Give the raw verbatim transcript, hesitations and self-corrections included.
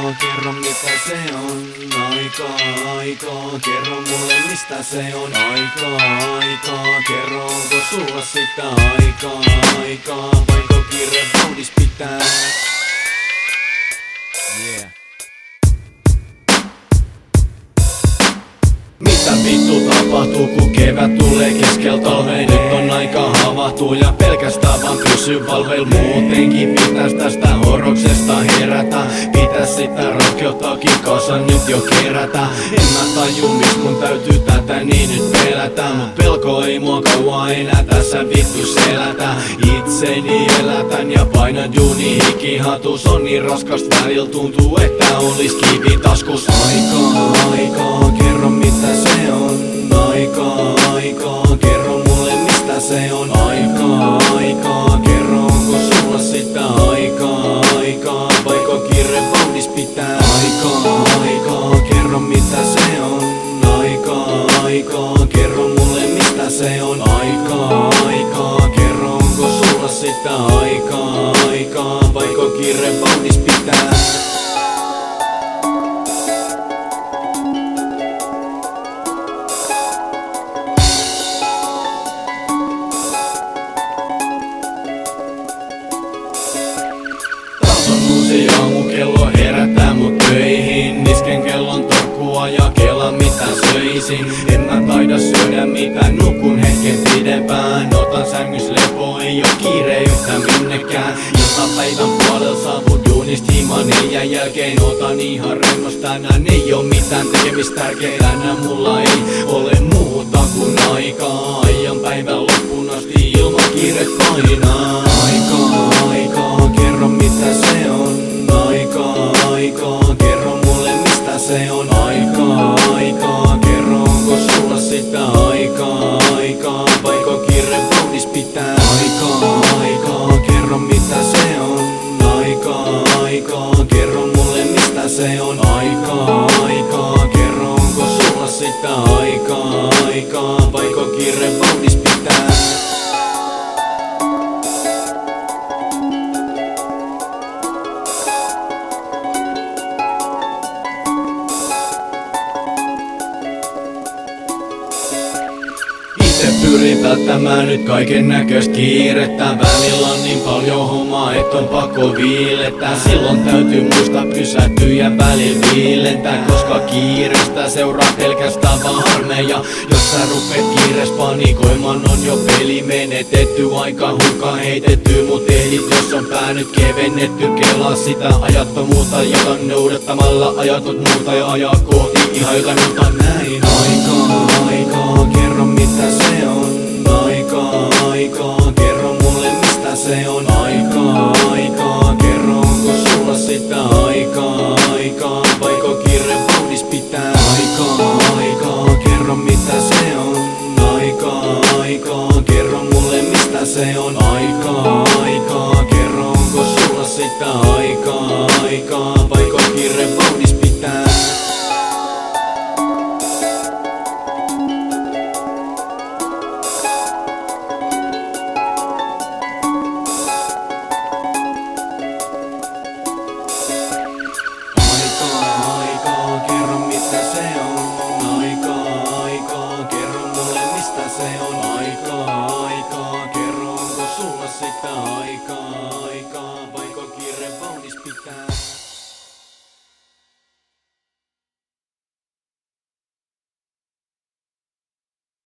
aikaa, kerro mitä se on. Aikaa, aikaa, kerro mulle mistä se on. Aikaa, aikaa, kerro onko sulla sitä aikaa. Aikaa, vaiko kiire vauhdis pitää. Yeah. Mitä vittu tapahtuu kun kevät tulee keskel talveen? Nyt on aika havahtua ja pelkästään vaan pysy valveil. Muutenkin pitäis tästä horroksesta herätä. Pitäis sitä rohkeuttaakin kasan nyt jo kerätä. En mä taju mis mun täytyy tätä niin nyt pelätä. Mut pelko ei mua kauan enää tässä vittu selätä. Itseni elätän ja painan duuni hikihatus. On niin raskast välillä tuntuu että olis kivi taskus. Aikaa, aikaa, kerro mitä se on. Aikaa, aikaa, kerro mulle mistä se on. Aikaa, aikaa, kerro onko sulla sitä aikaa. Aikaa, vaiko kiire vauhdis pitää. Aikaa, aikaa, kerro mitä se on. Aikaa, aikaa, kerro mulle mistä se on. Aikaa, aikaa, kerro onko sulla sitä aikaa. Aikaa, vaiko kiire vauhdis pitää. Uusi aamukello herättää mut töihin. Isken kellon torkkua ja kela mitä söisin. En mä taida syödä mitään, nukun hetken pidempään. Otan sängys lepo, ei oo kiire yhtään minnekään. Iltapäivän puolella saavun duunist himan neljän jälkeen. Otan ihan rennos tänään, ei oo mitään tekemistä tärkeää. Tänään mulla ei ole muuta kuin aikaa. Ajan päivän loppuun asti ilman kiire painaa. Aikaa, aikaa, kerro mitä se on. Aikaa, aikaa, kerro mulle mistä se on. Aikaa, aikaa, kerro onko sulla sitä aikaa. Aikaa, vaiko kiire vauhdis pitää. Aikaa, aikaa, kerro mitä se on. Aikaa, aikaa, kerro mulle mistä se on. Aikaa, aikaa, kerro onko sulla sitä aikaa. Aikaa, vaiko kiire vauhdis pitää. Pyrin välttämään nyt kaiken näköistä kiirettä. Välillä on niin paljon hommaa, et on pakko viilettää. Silloin täytyy muistaa pysähtyä ja välillä viilentää. Koska kiirestä seuraa pelkästään vaan harmeja. Jos sä rupeet kiires panikoimaan on jo peli menetetty. Aika hukkaan heitetty, mut ehdit jos on pää nyt kevennetty. Kelaa sitä ajattomuutta, jota noudattamalla ajatot muuta ja ajaa kohti ihan jotain muuta näin. Aikaa, aikaa, kerro mitä se on. Aikaa, aikaa, kerro mulle mistä se on. Aikaa, aikaa, kerro onko sulla sitä aikaa. Aikaa, vaiko kiire vauhdis pitää. Aikaa, aikaa, kerro mitä se on. Aikaa, aikaa, kerro mulle mistä se on. Aikaa, aikaa, kerro onko sulla sitä aikaa. Aikaa, vaiko kiire vauhdis pitää. Kerro mitä se on. Aikaa, aikaa, kerro mulle mistä se on. Aikaa, aikaa, kerro onko sulla sitä aikaa. Aikaa, vaiko kiire vauhdis pitää.